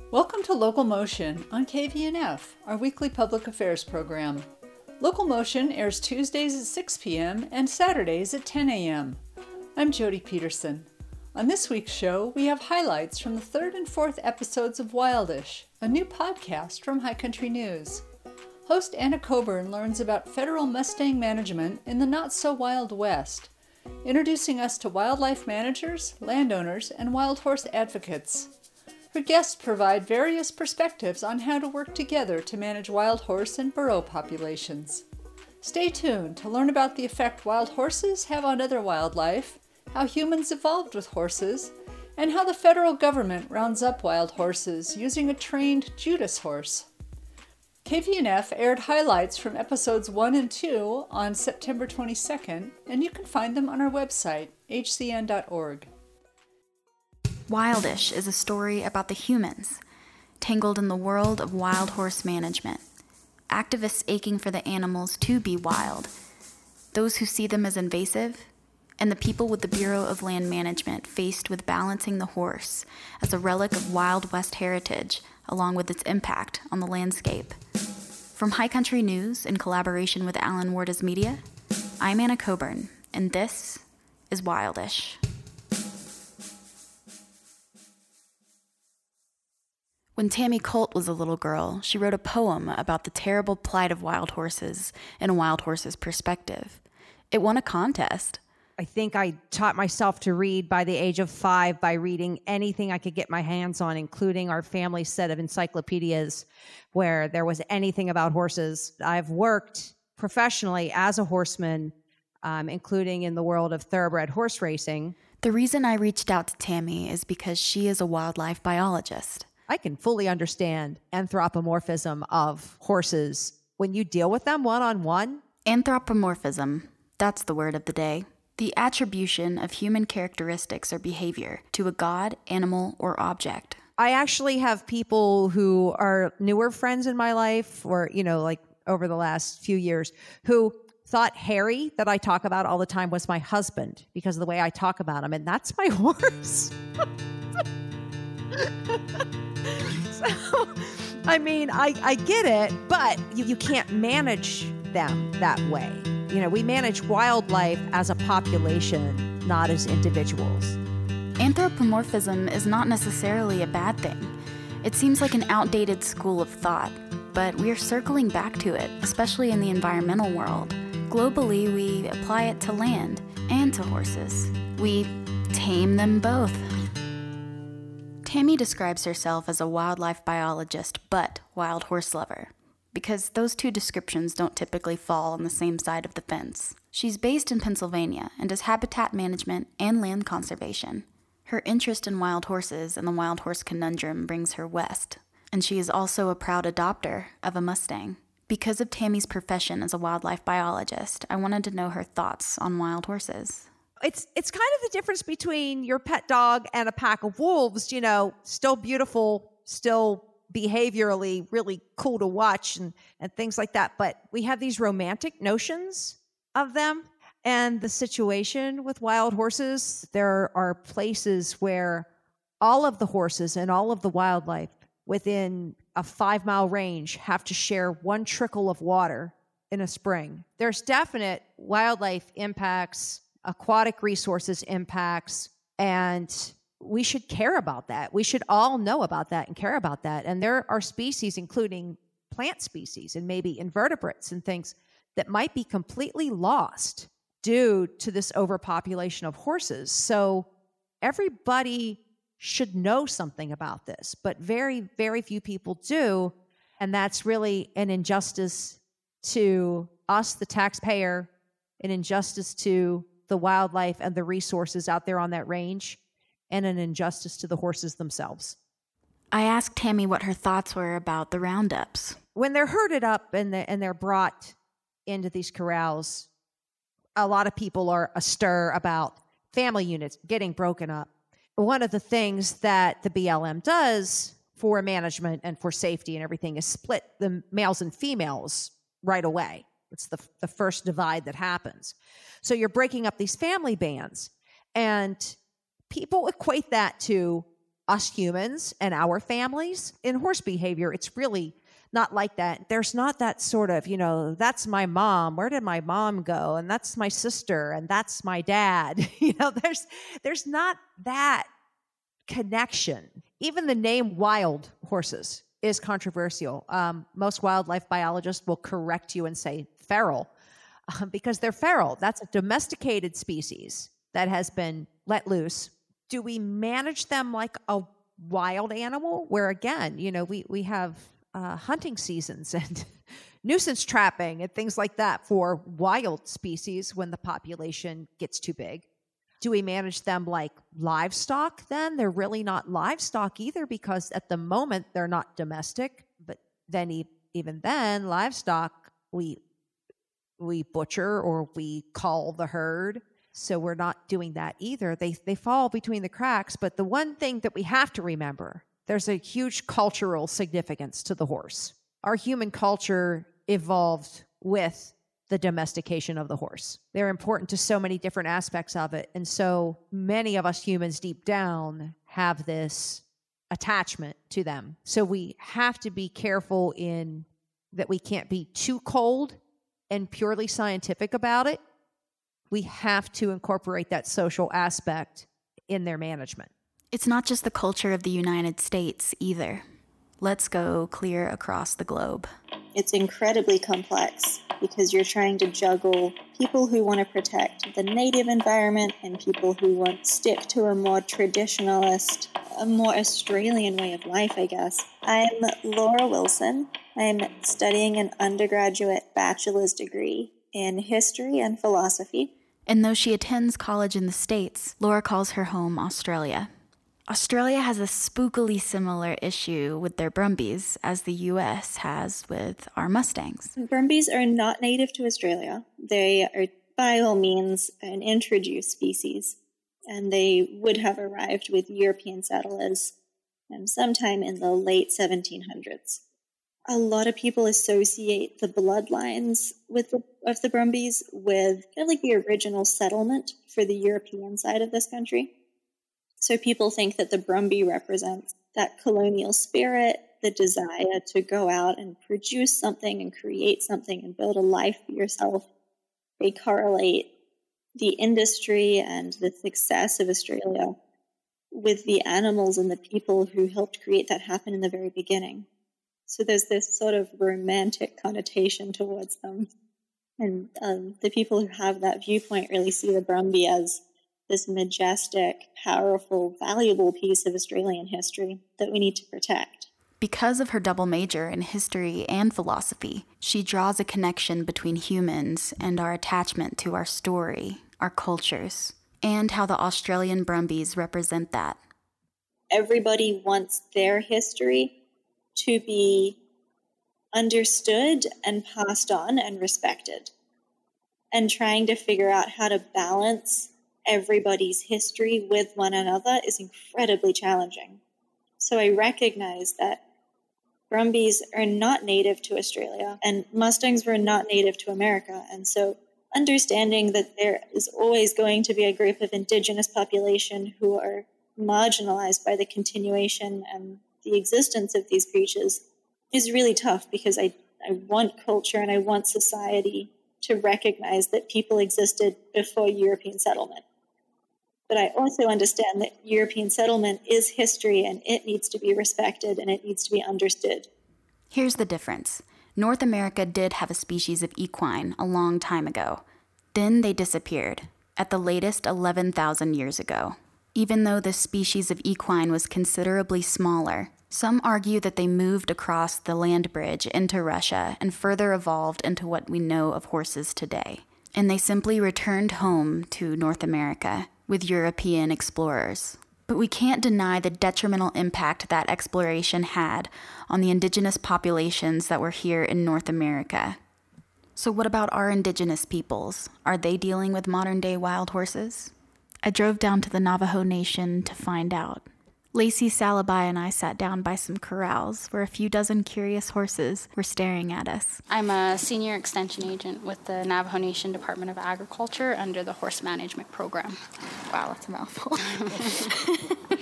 Welcome to Local Motion on KVNF, our weekly public affairs program. Local Motion airs Tuesdays at 6 p.m. and Saturdays at 10 a.m. I'm Jody Peterson. On this week's show, we have highlights from the third and fourth episodes of Wildish, a new podcast from High Country News. Host Anna Coburn learns about federal Mustang management in the not-so-wild West, introducing us to wildlife managers, landowners, and wild horse advocates. Her guests provide various perspectives on how to work together to manage wild horse and burro populations. Stay tuned to learn about the effect wild horses have on other wildlife, how humans evolved with horses, and how the federal government rounds up wild horses using a trained Judas horse. KVNF aired highlights from episodes 1 and 2 on September 22nd, and you can find them on our website, hcn.org. Wildish is a story about the humans, tangled in the world of wild horse management. Activists aching for the animals to be wild, those who see them as invasive, and the people with the Bureau of Land Management faced with balancing the horse as a relic of Wild West heritage along with its impact on the landscape. From High Country News in collaboration with Alan Warda's Media, I'm Anna Coburn, and this is Wildish. When Tammy Colt was a little girl, she wrote a poem about the terrible plight of wild horses in a wild horse's perspective. It won a contest. I think I taught myself to read by the age of 5 by reading anything I could get my hands on, including our family set of encyclopedias where there was anything about horses. I've worked professionally as a horseman, including in the world of thoroughbred horse racing. The reason I reached out to Tammy is because she is a wildlife biologist. I can fully understand anthropomorphism of horses when you deal with them one-on-one. Anthropomorphism, that's the word of the day. The attribution of human characteristics or behavior to a god, animal, or object. I actually have people who are newer friends in my life, or, like over the last few years, who thought Harry, that I talk about all the time, was my husband because of the way I talk about him, and that's my horse. So, I get it, but you can't manage them that way. We manage wildlife as a population, not as individuals. Anthropomorphism is not necessarily a bad thing. It seems like an outdated school of thought, but we're circling back to it, especially in the environmental world. Globally, we apply it to land and to horses. We tame them both. Tammy describes herself as a wildlife biologist, but wild horse lover, because those two descriptions don't typically fall on the same side of the fence. She's based in Pennsylvania and does habitat management and land conservation. Her interest in wild horses and the wild horse conundrum brings her west, and she is also a proud adopter of a Mustang. Because of Tammy's profession as a wildlife biologist, I wanted to know her thoughts on wild horses. It's kind of the difference between your pet dog and a pack of wolves, still beautiful, still behaviorally really cool to watch and things like that. But we have these romantic notions of them. And the situation with wild horses, there are places where all of the horses and all of the wildlife within a 5-mile range have to share one trickle of water in a spring. There's definite wildlife impacts, aquatic resources impacts, and we should care about that. We should all know about that and care about that. And there are species, including plant species and maybe invertebrates and things, that might be completely lost due to this overpopulation of horses. So everybody should know something about this, but very, very few people do. And that's really an injustice to us, the taxpayer, an injustice to the wildlife and the resources out there on that range, and an injustice to the horses themselves. I asked Tammy what her thoughts were about the roundups. When they're herded up and they're brought into these corrals, a lot of people are astir about family units getting broken up. One of the things that the BLM does for management and for safety and everything is split the males and females right away. It's the first divide that happens. So you're breaking up these family bands. And people equate that to us humans and our families. In horse behavior, it's really not like that. There's not that sort of, that's my mom. Where did my mom go? And that's my sister. And that's my dad. There's not that connection. Even the name wild horses is controversial. Most wildlife biologists will correct you and say feral because they're feral. That's a domesticated species that has been let loose. Do we manage them like a wild animal? Where again, we have hunting seasons and nuisance trapping and things like that for wild species when the population gets too big. Do we manage them like livestock then? They're really not livestock either because at the moment they're not domestic. But then even then, livestock, we butcher or we cull the herd. So we're not doing that either. They fall between the cracks. But the one thing that we have to remember, there's a huge cultural significance to the horse. Our human culture evolved with the domestication of the horse. They're important to so many different aspects of it. And so many of us humans deep down have this attachment to them. So we have to be careful in that we can't be too cold and purely scientific about it. We have to incorporate that social aspect in their management. It's not just the culture of the United States either. Let's go clear across the globe. It's incredibly complex because you're trying to juggle people who want to protect the native environment and people who want to stick to a more traditionalist, a more Australian way of life, I guess. I'm Laura Wilson. I'm studying an undergraduate bachelor's degree in history and philosophy. And though she attends college in the States, Laura calls her home Australia. Australia has a spookily similar issue with their Brumbies as the U.S. has with our Mustangs. Brumbies are not native to Australia. They are by all means an introduced species, and they would have arrived with European settlers sometime in the late 1700s. A lot of people associate the bloodlines of the Brumbies with kind of like the original settlement for the European side of this country. So people think that the Brumby represents that colonial spirit, the desire to go out and produce something and create something and build a life for yourself. They correlate the industry and the success of Australia with the animals and the people who helped create that happen in the very beginning. So there's this sort of romantic connotation towards them. And the people who have that viewpoint really see the Brumby as this majestic, powerful, valuable piece of Australian history that we need to protect. Because of her double major in history and philosophy, she draws a connection between humans and our attachment to our story, our cultures, and how the Australian Brumbies represent that. Everybody wants their history to be understood and passed on and respected. And trying to figure out how to balance everybody's history with one another is incredibly challenging. So I recognize that Brumbies are not native to Australia and Mustangs were not native to America. And so understanding that there is always going to be a group of indigenous population who are marginalized by the continuation and the existence of these creatures is really tough because I want culture and I want society to recognize that people existed before European settlement. But I also understand that European settlement is history and it needs to be respected and it needs to be understood. Here's the difference. North America did have a species of equine a long time ago. Then they disappeared, at the latest 11,000 years ago. Even though this species of equine was considerably smaller, some argue that they moved across the land bridge into Russia and further evolved into what we know of horses today. And they simply returned home to North America with European explorers. But we can't deny the detrimental impact that exploration had on the indigenous populations that were here in North America. So what about our indigenous peoples? Are they dealing with modern-day wild horses? I drove down to the Navajo Nation to find out. Lacey Salabai and I sat down by some corrals where a few dozen curious horses were staring at us. I'm a senior extension agent with the Navajo Nation Department of Agriculture under the Horse Management Program. Wow, that's a mouthful.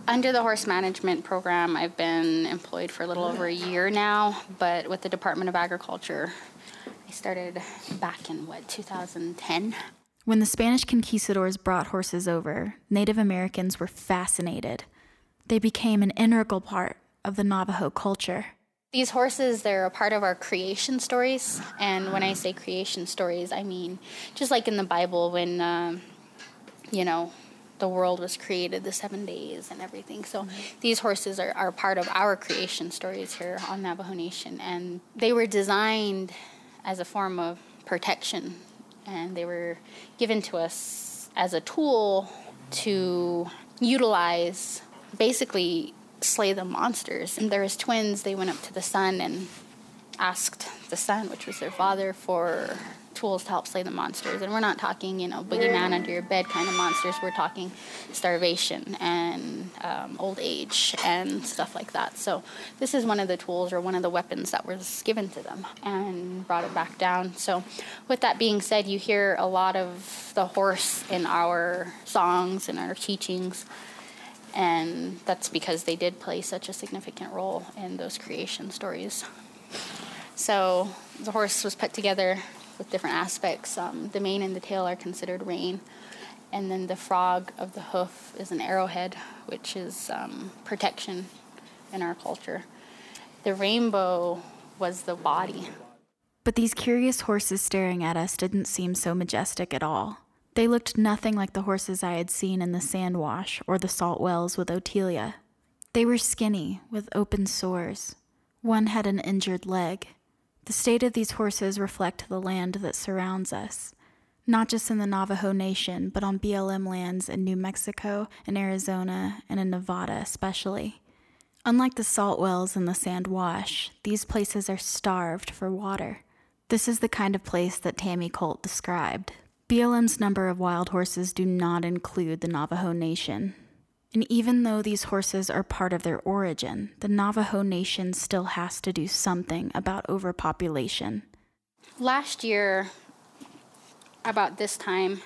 Under the horse management program, I've been employed for a little over a year now, but with the Department of Agriculture, I started back in, 2010? When the Spanish conquistadors brought horses over, Native Americans were fascinated. They became an integral part of the Navajo culture. These horses, they're a part of our creation stories. And when I say creation stories, I mean just like in the Bible when, the world was created, the 7 days and everything. So these horses are part of our creation stories here on Navajo Nation. And they were designed as a form of protection. And they were given to us as a tool to utilize, basically slay the monsters. And there was twins, they went up to the sun and asked the sun, which was their father, for tools to help slay the monsters. And we're not talking, boogeyman under your bed kind of monsters. We're talking starvation and old age and stuff like that. So this is one of the tools or one of the weapons that was given to them and brought it back down. So with that being said, you hear a lot of the horse in our songs and our teachings. And that's because they did play such a significant role in those creation stories. So the horse was put together with different aspects. The mane and the tail are considered rein. And then the frog of the hoof is an arrowhead, which is protection in our culture. The rainbow was the body. But these curious horses staring at us didn't seem so majestic at all. They looked nothing like the horses I had seen in the sand wash or the salt wells with Otelia. They were skinny, with open sores. One had an injured leg. The state of these horses reflect the land that surrounds us, not just in the Navajo Nation, but on BLM lands in New Mexico and Arizona and in Nevada especially. Unlike the salt wells and the sand wash, these places are starved for water. This is the kind of place that Tammy Colt described. BLM's number of wild horses do not include the Navajo Nation. And even though these horses are part of their origin, the Navajo Nation still has to do something about overpopulation. Last year, about this time,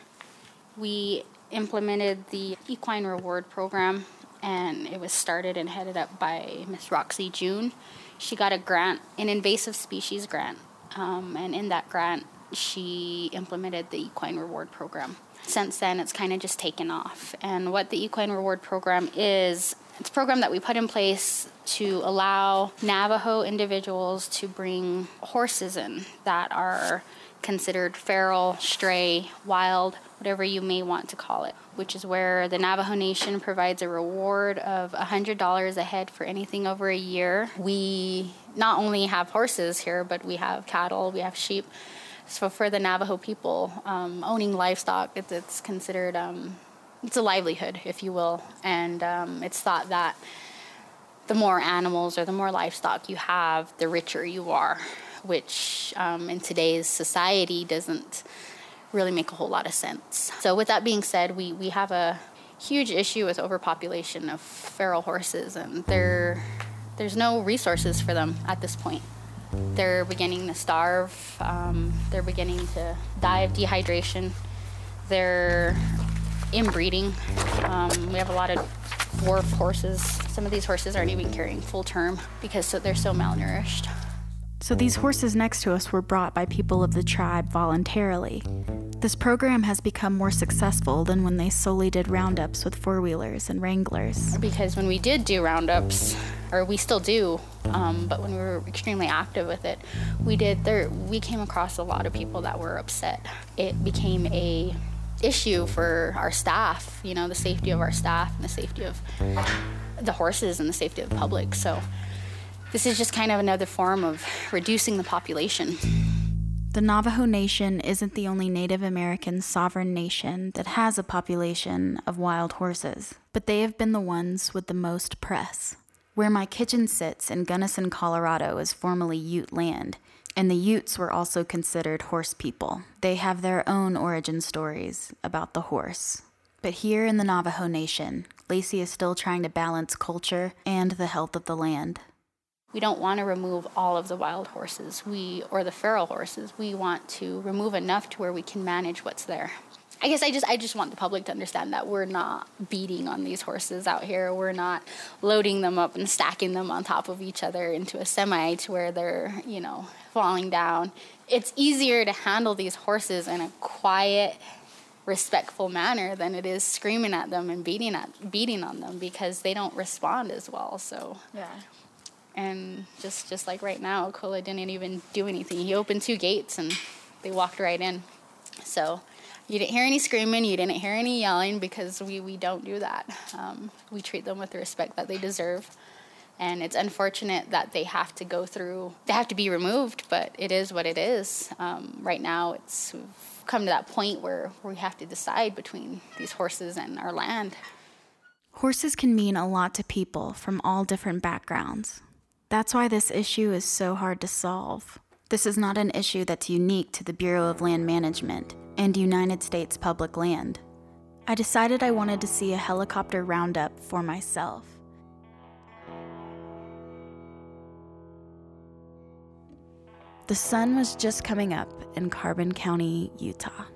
we implemented the Equine Reward Program, and it was started and headed up by Miss Roxy June. She got a grant, an invasive species grant, and in that grant, she implemented the Equine Reward Program. Since then, it's kind of just taken off. And what the Equine Reward Program is, it's a program that we put in place to allow Navajo individuals to bring horses in that are considered feral, stray, wild, whatever you may want to call it, which is where the Navajo Nation provides a reward of $100 a head for anything over a year. We not only have horses here, but we have cattle, we have sheep. So for the Navajo people, owning livestock, it's considered, it's a livelihood, if you will. And it's thought that the more animals or the more livestock you have, the richer you are, which in today's society doesn't really make a whole lot of sense. So with that being said, we have a huge issue with overpopulation of feral horses, and there's no resources for them at this point. They're beginning to starve. They're beginning to die of dehydration. They're inbreeding. We have a lot of dwarf horses. Some of these horses aren't even carrying full term because they're so malnourished. So these horses next to us were brought by people of the tribe voluntarily. This program has become more successful than when they solely did roundups with four-wheelers and wranglers. Because when we did do roundups, or we still do, but when we were extremely active with it, we came across a lot of people that were upset. It became a issue for our staff, the safety of our staff and the safety of the horses and the safety of the public. So this is just kind of another form of reducing the population. The Navajo Nation isn't the only Native American sovereign nation that has a population of wild horses, but they have been the ones with the most press. Where my kitchen sits in Gunnison, Colorado is formerly Ute land, and the Utes were also considered horse people. They have their own origin stories about the horse. But here in the Navajo Nation, Lacey is still trying to balance culture and the health of the land. We don't want to remove all of the wild horses, or the feral horses. We want to remove enough to where we can manage what's there. I guess I just want the public to understand that we're not beating on these horses out here. We're not loading them up and stacking them on top of each other into a semi to where they're, falling down. It's easier to handle these horses in a quiet, respectful manner than it is screaming at them and beating on them, because they don't respond as well. So Yeah. And just like right now, Kola didn't even do anything. He opened 2 gates and they walked right in. So you didn't hear any screaming, you didn't hear any yelling, because we don't do that. We treat them with the respect that they deserve. And it's unfortunate that they have to be removed, but it is what it is. Right now, we've come to that point where we have to decide between these horses and our land. Horses can mean a lot to people from all different backgrounds. That's why this issue is so hard to solve. This is not an issue that's unique to the Bureau of Land Management and United States Public Land. I decided I wanted to see a helicopter roundup for myself. The sun was just coming up in Carbon County, Utah.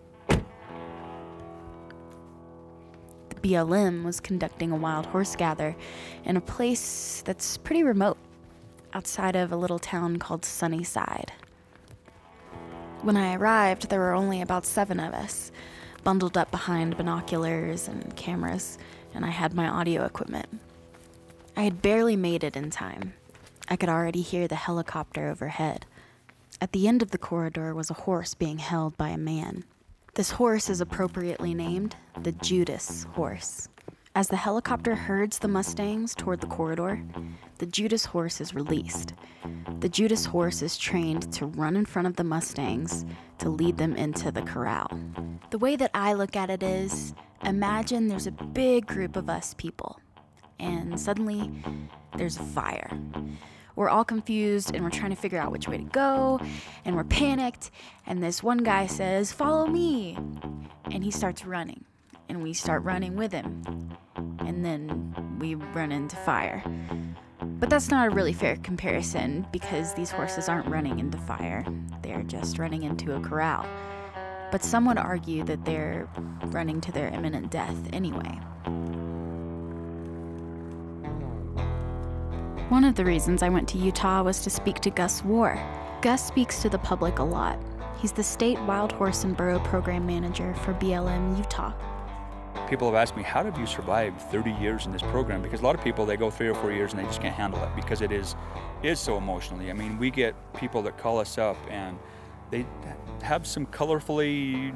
The BLM was conducting a wild horse gather in a place that's pretty remote, outside of a little town called Sunnyside. When I arrived, there were only about 7 of us, bundled up behind binoculars and cameras, and I had my audio equipment. I had barely made it in time. I could already hear the helicopter overhead. At the end of the corridor was a horse being held by a man. This horse is appropriately named the Judas horse. As the helicopter herds the Mustangs toward the corridor, the Judas horse is released. The Judas horse is trained to run in front of the Mustangs to lead them into the corral. The way that I look at it is, imagine there's a big group of us people, and suddenly there's a fire. We're all confused, and we're trying to figure out which way to go, and we're panicked, and this one guy says, "Follow me," and he starts running, and we start running with him, and then we run into fire. But that's not a really fair comparison, because these horses aren't running into fire, they're just running into a corral. But some would argue that they're running to their imminent death anyway. One of the reasons I went to Utah was to speak to Gus War. Gus speaks to the public a lot. He's the state wild horse and burro program manager for BLM Utah. People have asked me, how have you survived 30 years in this program? Because a lot of people, they go 3 or 4 years and they just can't handle it because it is so emotionally. I mean, we get people that call us up and they have some colorfully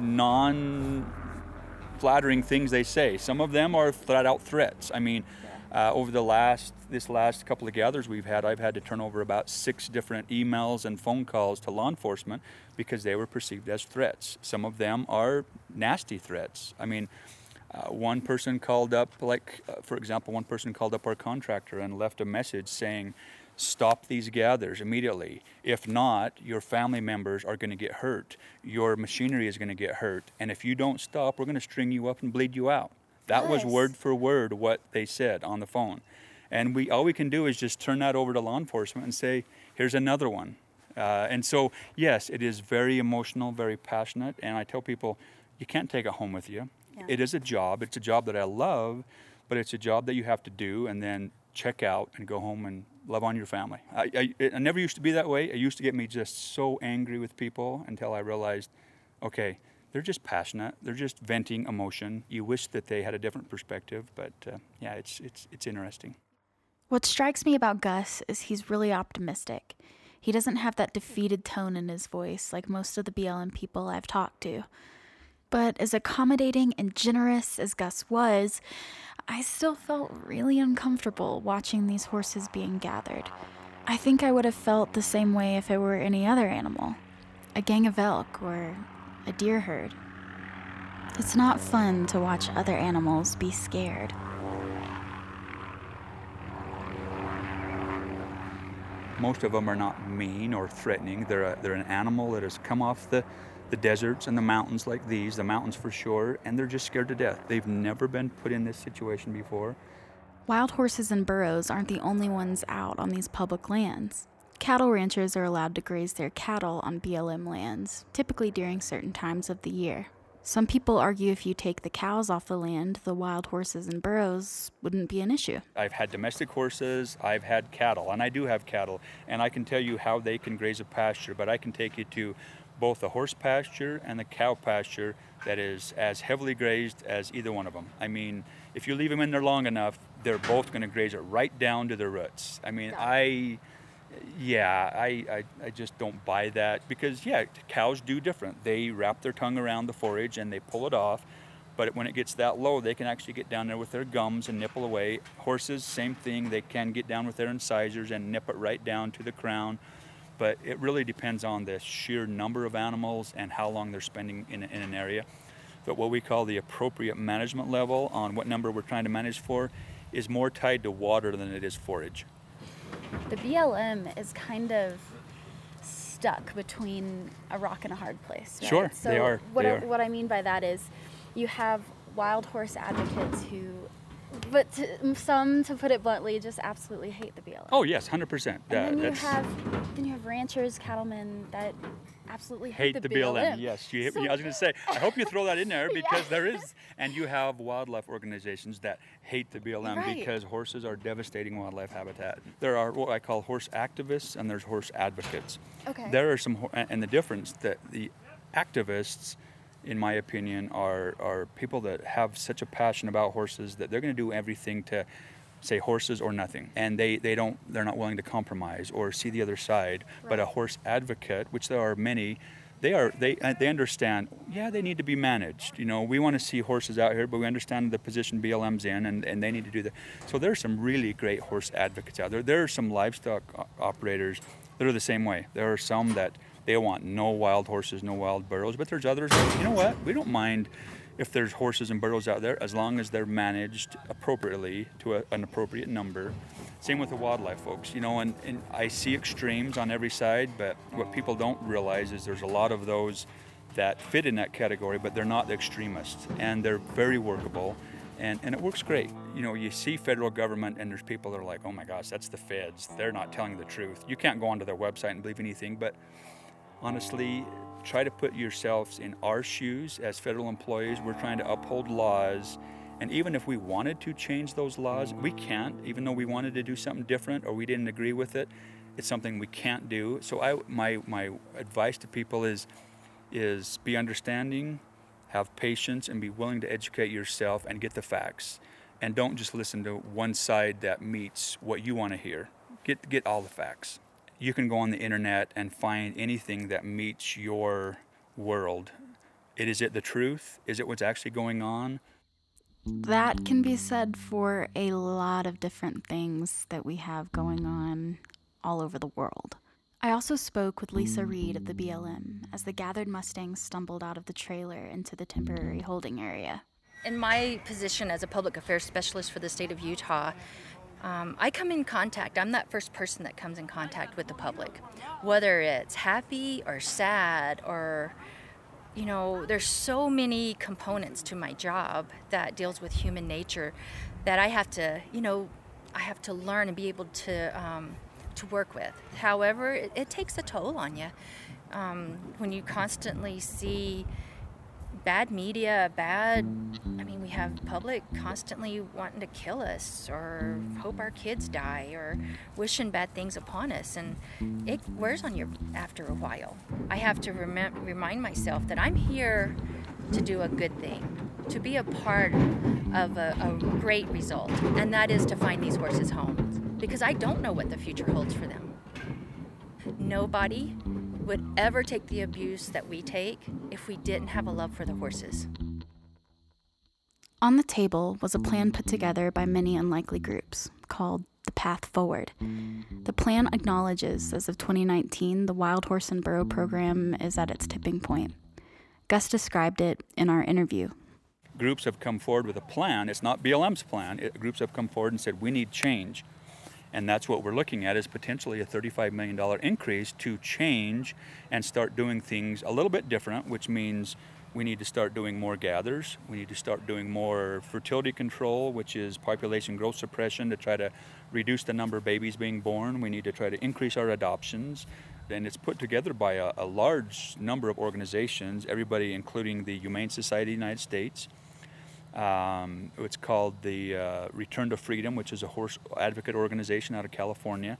non-flattering things they say. Some of them are flat out threats. I mean, over this last couple of gathers I've had to turn over about 6 different emails and phone calls to law enforcement because they were perceived as threats. Some of them are nasty threats. I mean, one person called up, for example, one person called up our contractor and left a message saying, "Stop these gathers immediately. If not, your family members are going to get hurt. Your machinery is going to get hurt. And if you don't stop, we're going to string you up and bleed you out." That was word for word what they said on the phone. And all we can do is just turn that over to law enforcement and say, here's another one. And so, yes, it is very emotional, very passionate. And I tell people, you can't take it home with you. Yeah. It is a job. It's a job that I love, but it's a job that you have to do and then check out and go home and love on your family. I never used to be that way. It used to get me just so angry with people until I realized, okay, they're just passionate. They're just venting emotion. You wish that they had a different perspective, but yeah, it's interesting. What strikes me about Gus is he's really optimistic. He doesn't have that defeated tone in his voice like most of the BLM people I've talked to. But as accommodating and generous as Gus was, I still felt really uncomfortable watching these horses being gathered. I think I would have felt the same way if it were any other animal, a gang of elk or a deer herd. It's not fun to watch other animals be scared. Most of them are not mean or threatening. They're an animal that has come off the deserts and the mountains like these, the mountains for sure, and they're just scared to death. They've never been put in this situation before. Wild horses and burros aren't the only ones out on these public lands. Cattle ranchers are allowed to graze their cattle on BLM lands, typically during certain times of the year. Some people argue if you take the cows off the land, the wild horses and burros wouldn't be an issue. I've had domestic horses, I've had cattle, and I do have cattle, and I can tell you how they can graze a pasture, but I can take you to both the horse pasture and the cow pasture that is as heavily grazed as either one of them. I mean, if you leave them in there long enough, they're both going to graze it right down to their roots. I mean, I just don't buy that because, cows do different. They wrap their tongue around the forage and they pull it off. But when it gets that low, they can actually get down there with their gums and nibble away. Horses, same thing. They can get down with their incisors and nip it right down to the crown. But it really depends on the sheer number of animals and how long they're spending in an area. But what we call the appropriate management level on what number we're trying to manage for is more tied to water than it is forage. The BLM is kind of stuck between a rock and a hard place, right? Sure, so they are. What I mean by that is you have wild horse advocates who, some, to put it bluntly, just absolutely hate the BLM. Oh, yes, 100%. And then you have ranchers, cattlemen that absolutely hate the BLM. Yes, I was going to say, I hope you throw that in there because there is, and you have wildlife organizations that hate the BLM because horses are devastating wildlife habitat. There are what I call horse activists and there's horse advocates. Okay. There are some, and the difference that the activists, in my opinion, are people that have such a passion about horses that they're going to do everything to say horses or nothing, and they're not willing to compromise or see the other side. Right. But a horse advocate, which there are many, they understand. Yeah, they need to be managed. You know, we want to see horses out here, but we understand the position BLM's in, and they need to do that. So there are some really great horse advocates out there. There are some livestock operators that are the same way. There are some that they want no wild horses, no wild burros, but there's others that, you know what, we don't mind if there's horses and burros out there as long as they're managed appropriately to an appropriate number. Same with the wildlife folks, you know, and I see extremes on every side, but what people don't realize is there's a lot of those that fit in that category, but they're not the extremists, and they're very workable, and it works great. You know, you see federal government, and there's people that are like, oh my gosh, that's the feds. They're not telling the truth. You can't go onto their website and believe anything, but honestly, try to put yourselves in our shoes as federal employees. We're trying to uphold laws, and even if we wanted to change those laws, we can't. Even though we wanted to do something different or we didn't agree with it, it's something we can't do. So my advice to people is be understanding, have patience, and be willing to educate yourself and get the facts. And don't just listen to one side that meets what you want to hear. Get all the facts. You can go on the internet and find anything that meets your world. Is it the truth? Is it what's actually going on? That can be said for a lot of different things that we have going on all over the world. I also spoke with Lisa Reed of the BLM as the gathered Mustangs stumbled out of the trailer into the temporary holding area. In my position as a public affairs specialist for the state of Utah, I come in contact, I'm that first person that comes in contact with the public, whether it's happy or sad or, you know, there's so many components to my job that deals with human nature that I have to learn and be able to work with. However, it takes a toll on you when you constantly see bad media, we have public constantly wanting to kill us or hope our kids die or wishing bad things upon us, and it wears on you after a while. I have to remind myself that I'm here to do a good thing, to be a part of a great result, and that is to find these horses homes, because I don't know what the future holds for them. Nobody would ever take the abuse that we take if we didn't have a love for the horses. On the table was a plan put together by many unlikely groups called the Path Forward. The plan acknowledges, as of 2019, the Wild Horse and Burro program is at its tipping point. Gus described it in our interview. Groups have come forward with a plan. It's not BLM's plan. Groups have come forward and said, we need change. And that's what we're looking at, is potentially a $35 million increase to change and start doing things a little bit different, which means we need to start doing more gathers. We need to start doing more fertility control, which is population growth suppression to try to reduce the number of babies being born. We need to try to increase our adoptions. and it's put together by a large number of organizations, everybody including the Humane Society of the United States. It's called the Return to Freedom, which is a horse advocate organization out of California.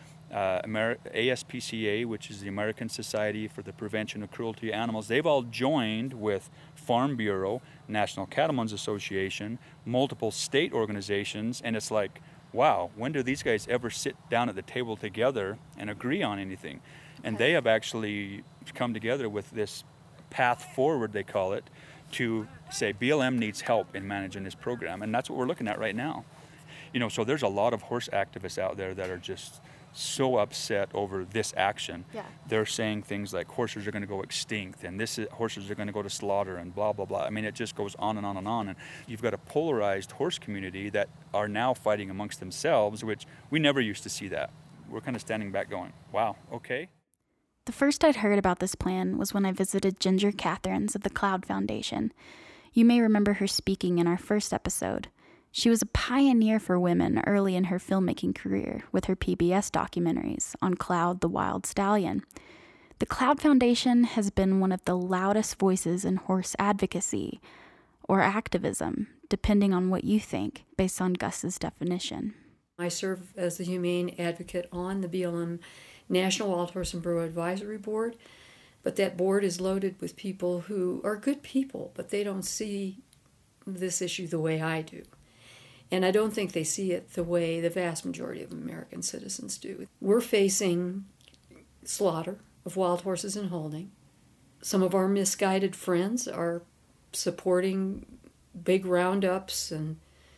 ASPCA, which is the American Society for the Prevention of Cruelty to Animals. They've all joined with Farm Bureau, National Cattlemen's Association, multiple state organizations, and it's like, wow, when do these guys ever sit down at the table together and agree on anything? And they have actually come together with this path forward, they call it, to say BLM needs help in managing this program. And that's what we're looking at right now. So there's a lot of horse activists out there that are just so upset over this action. Yeah. They're saying things like horses are going to go extinct and horses are going to go to slaughter and blah, blah, blah. I mean, it just goes on and on and on. And you've got a polarized horse community that are now fighting amongst themselves, which we never used to see that. We're kind of standing back going, wow, okay. The first I'd heard about this plan was when I visited Ginger Catherines of the Cloud Foundation. You may remember her speaking in our first episode. She was a pioneer for women early in her filmmaking career with her PBS documentaries on Cloud the Wild Stallion. The Cloud Foundation has been one of the loudest voices in horse advocacy, or activism, depending on what you think, based on Gus's definition. I serve as the humane advocate on the BLM National Wild Horse and Burro Advisory Board, but that board is loaded with people who are good people, but they don't see this issue the way I do. And I don't think they see it the way the vast majority of American citizens do. We're facing slaughter of wild horses in holding. Some of our misguided friends are supporting big roundups and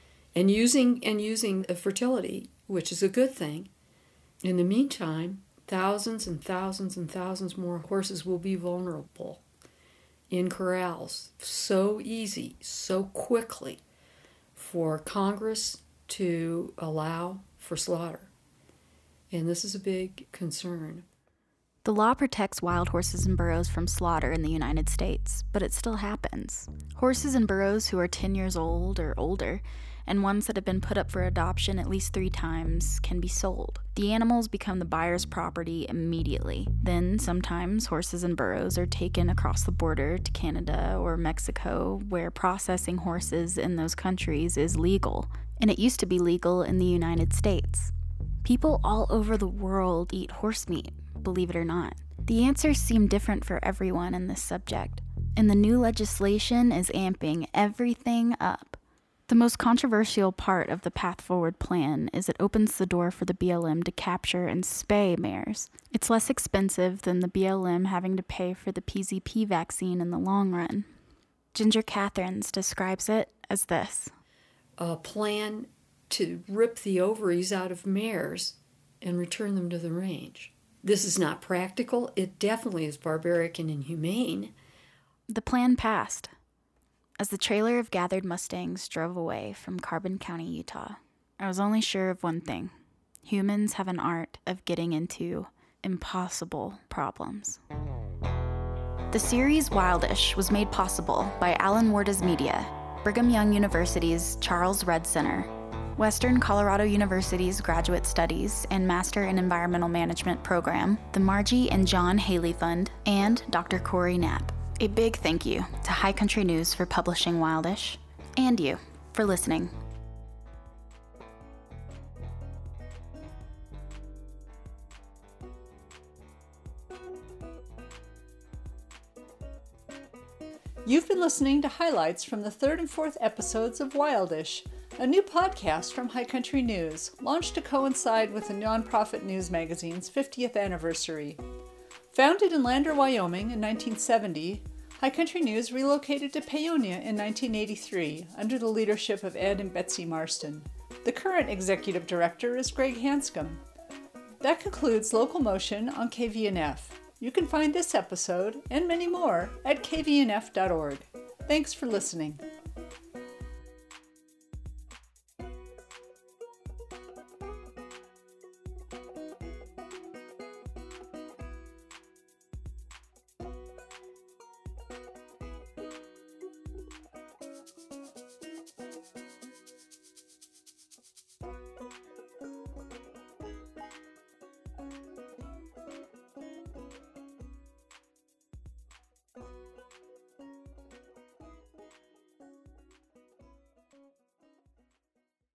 using fertility, which is a good thing. In the meantime, thousands and thousands and thousands more horses will be vulnerable in corrals so easy, so quickly, for Congress to allow for slaughter. And this is a big concern. The law protects wild horses and burros from slaughter in the United States, but it still happens. Horses and burros who are 10 years old or older, and ones that have been put up for adoption at least 3 times, can be sold. The animals become the buyer's property immediately. Then, sometimes, horses and burros are taken across the border to Canada or Mexico, where processing horses in those countries is legal. And it used to be legal in the United States. People all over the world eat horse meat, believe it or not. The answers seem different for everyone in this subject, and the new legislation is amping everything up. The most controversial part of the Path Forward plan is it opens the door for the BLM to capture and spay mares. It's less expensive than the BLM having to pay for the PZP vaccine in the long run. Ginger Catherines describes it as this: a plan to rip the ovaries out of mares and return them to the range. This is not practical. It definitely is barbaric and inhumane. The plan passed. As the trailer of gathered Mustangs drove away from Carbon County, Utah, I was only sure of one thing. Humans have an art of getting into impossible problems. The series Wildish was made possible by Alan Warda's Media, Brigham Young University's Charles Redd Center, Western Colorado University's Graduate Studies and Master in Environmental Management program, the Margie and John Haley Fund, and Dr. Corey Knapp. A big thank you to High Country News for publishing Wildish, and you for listening. You've been listening to highlights from the 3rd and 4th episodes of Wildish, a new podcast from High Country News, launched to coincide with the nonprofit news magazine's 50th anniversary. Founded in Lander, Wyoming in 1970, High Country News relocated to Paonia in 1983 under the leadership of Ed and Betsy Marston. The current executive director is Greg Hanscom. That concludes Local Motion on KVNF. You can find this episode and many more at kvnf.org. Thanks for listening.